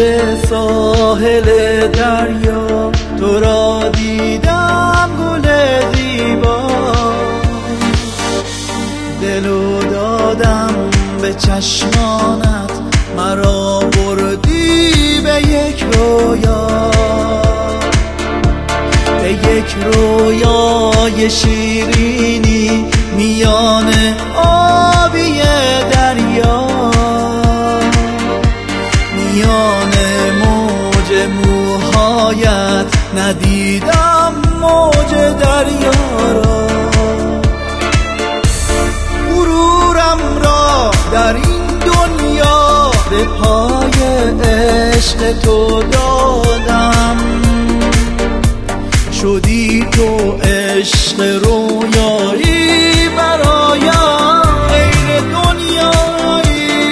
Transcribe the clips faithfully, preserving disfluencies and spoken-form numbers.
ساحل دریا تو را دیدم گل زیبا، دلو دادم به چشمانت، مرا بردی به یک رویا، به یک رویای شیرینی میان آبی دریا، میان موج موهایت ندیدم موج دریا را. غرورم را در این دنیا به پای عشق تو دادم، شدی تو عشق رویایی برایم غیر دنیایی.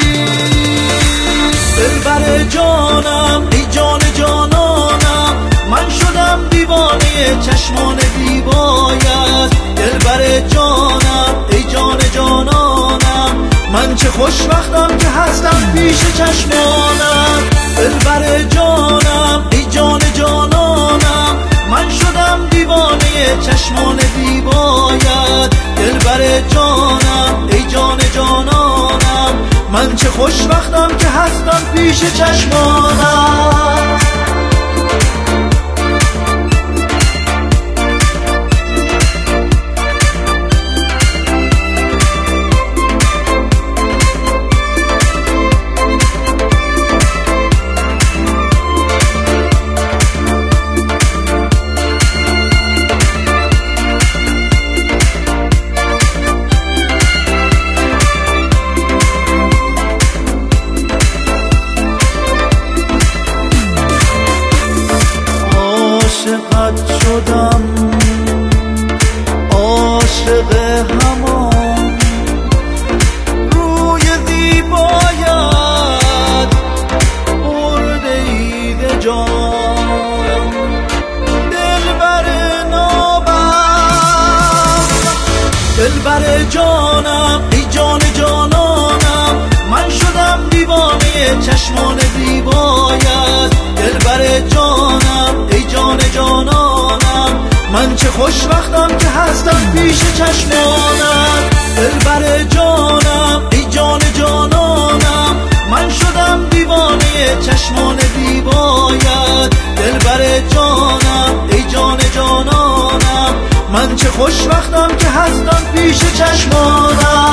دلبر جانم ای جان جانانم، من شدم دیوانه چشمان دیبایت. دلبر جانم ای جان جانانم، من چه خوشبختم که هستم پیش چشمانم. دلبر جانم ای جان جانانم، من شدم دیوانه چشمان دیبایت. دلبر جانم ای جان جانانم، من چه خوشبختم که هستم پیش چشمانم. عاشقت شدم عاشق همان روی زیبایت، برده اید جان دلبر نابم. دلبر جانم ای جان جانانم، من شدم دیوانه چشمان زیبایت. دلبر جانم ای جان جانانم، من چه خوشبختم که هستم پیش چشمانم. دلبر جانم ای جان جانانم، من شدم دیوانه چشمان دیبایت. دلبر جانم ای جان جانانم، من چه خوشبختم که هستم پیش چشمانم.